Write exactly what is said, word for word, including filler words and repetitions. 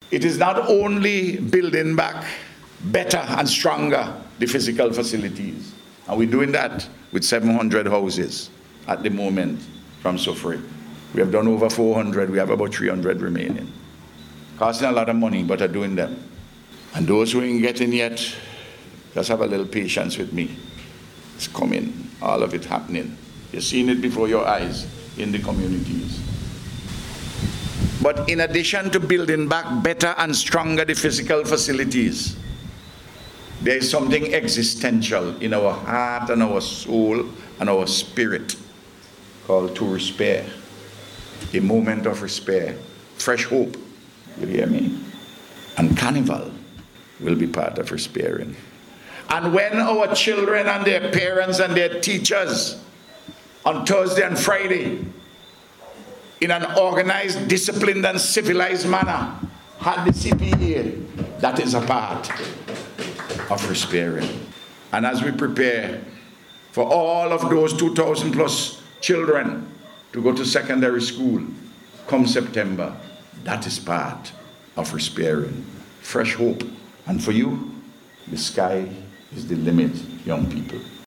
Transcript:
It is not only building back better and stronger the physical facilities. And we're doing that with seven hundred houses at the moment from Suffolk. We have done over four hundred. We have about three hundred remaining. Costing a lot of money, but are doing them. And those who ain't getting yet, just have a little patience with me. It's coming, all of it happening. You're seeing it before your eyes in the communities. But in addition to building back better and stronger the physical facilities, there is something existential in our heart and our soul and our spirit called to respire. A moment of respire, fresh hope. You hear me? And carnival will be part of respiring. And when our children and their parents and their teachers on Thursday and Friday, in an organized, disciplined, and civilized manner, had the C P A, that is a part of respiring. And as we prepare for all of those two thousand plus children to go to secondary school come September, that is part of respiring. Fresh hope. And for you, the sky is the limit, young people.